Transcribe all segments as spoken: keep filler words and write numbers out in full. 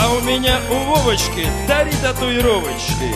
А у меня у Вовочки три татуировочки.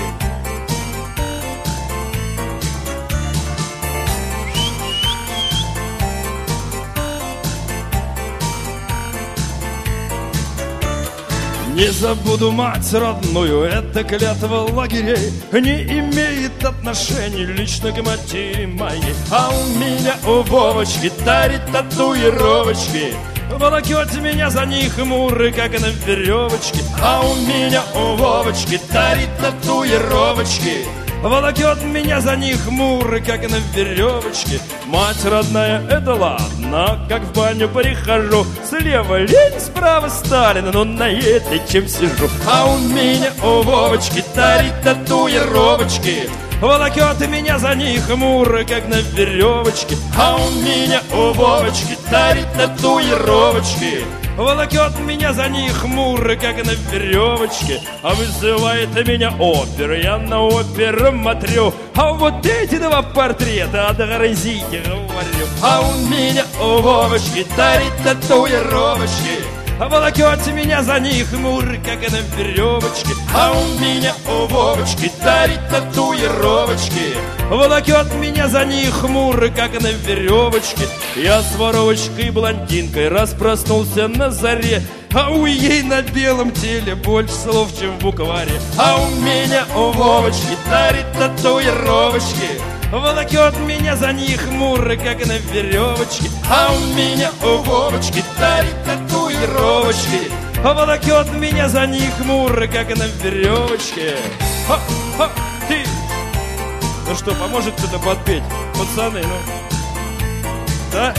Не забуду мать родную, эта клятва лагерей не имеет отношения лично к матери моей. А у меня у Вовочки три татуировочки, волокет меня за них хмуры, как на веревочке. А у меня у Вовочки три татуировочки, волокет меня за них хмуры, как на веревочке. Мать родная, это ладно, как в баню прихожу, слева Ленин, справа Сталин, но на этой чем сижу. А у меня у Вовочки три татуировочки, волокет меня за них хмуры, как на веревочке. А у меня у Вовочки три татуировочки, волокет меня за них хмуры, как на веревочке. А вызывает меня опера, я на оперу смотрю, а вот эти два портрета отгрызите, говорю. А у меня у Вовочки три татуировочки, волокет меня за них хмуры, как на веревочке. А у меня у Вовочки три татуировочки, волокет меня за них хмуры, как на веревочке. Я с воровочкой-блондинкой раз проснулся на заре, а у ей на белом теле больше слов, чем в букваре. А у меня у Вовочки три татуировочки, волокет меня за них хмуры, как на веревочке. А у меня у Вовочки три татуировочки, волокет меня за них хмуры, как на веревочке. Ха, ха, ты. Ну что, поможет кто-то подпеть? Пацаны, ну. Да?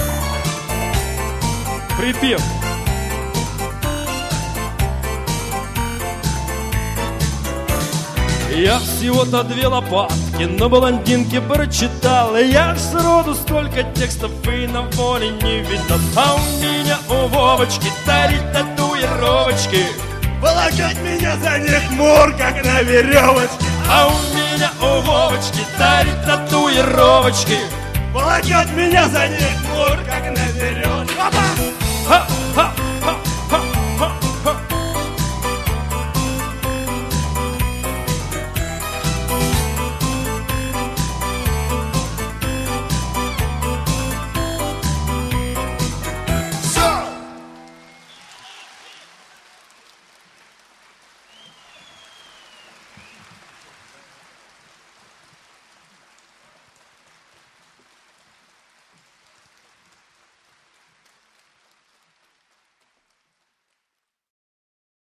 Припев. Я всего-то две лопатки, но блондинки прочитал. Я ж сроду столько текстов и на воле не видал. А у меня у Вовочки три татуировочки, волокет меня за них хмур, как на веревочке. А у меня у Вовочки три татуировочки, волокет меня за них хмур, как на веревочке. Ха-ха!